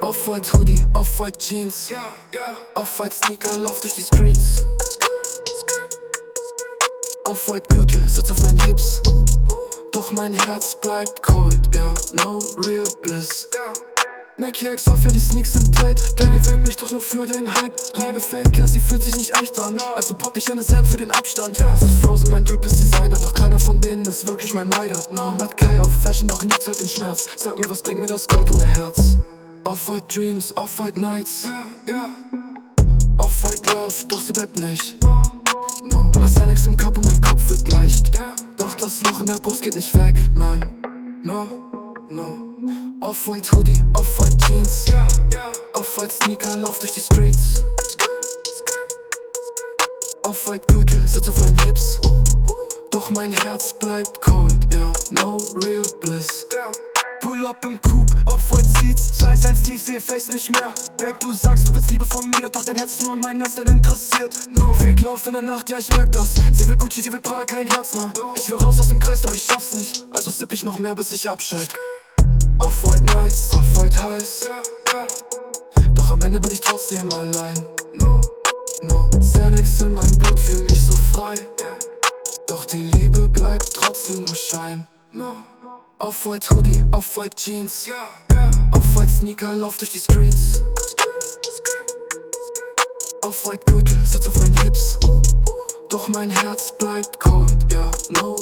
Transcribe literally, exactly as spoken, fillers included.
Off-White Hoodie, Off-White Jeans, Off-White Sneaker, lauf durch die Streets. Off-White Gürtel, sitzt auf meinen Hips, doch mein Herz bleibt cold, ja, no real bliss. Nike X auf, ja die Sneaks sind tight. Deine will mich doch nur für den Hype. Liebe Fake, ja sie fühlt sich nicht echt an, also pop ich eine Sam für den Abstand. Das ist Frozen, mein Typ ist Designer, doch keiner von denen ist wirklich mein Rider. No, hat Kai auf Fashion, doch nie zählt den Schmerz. Sag mir, was bringt mir das Gold ohne Herz? Off-White Dreams, Off-White Nights, Off-White Love, doch sie bleibt nicht. No, was Alex im Kopf und mein Kopf wird leicht. Doch das Loch in der Brust geht nicht weg, nein. No, no. Off-White Hoodie, Off-White Jeans, Off-White Sneaker, lauf durch die Streets. Off-White Gürtel, sitzt auf meinen Hips, doch mein Herz bleibt cold, ja, no real bliss. Pull up im Coupe, Off-White Seats, Scheiß eins tief, seh Face nicht mehr. Babe, du sagst, du willst Liebe von mir, doch dein Herz ist nur an meinen Nesseln interessiert. No Weg, lauf in der Nacht, ja ich merk das. Sie will Gucci, sie will Prada, kein Herz mehr. Ich will raus aus dem Kreis, doch ich schaff's nicht, also sipp ich noch mehr, bis ich abscheid. Off-White Nights, Off-White heiß, doch am Ende bin ich trotzdem allein. No, no, sehr nix in meinem Blut, fühl mich so frei, doch die Liebe bleibt trotzdem nur Schein. No. Off-White Hoodie, Off-White Jeans, Off-White Sneaker, lauf durch die Streets. Off-White Gürtel, sitzt auf meinen Hips, doch mein Herz bleibt cold, ja, no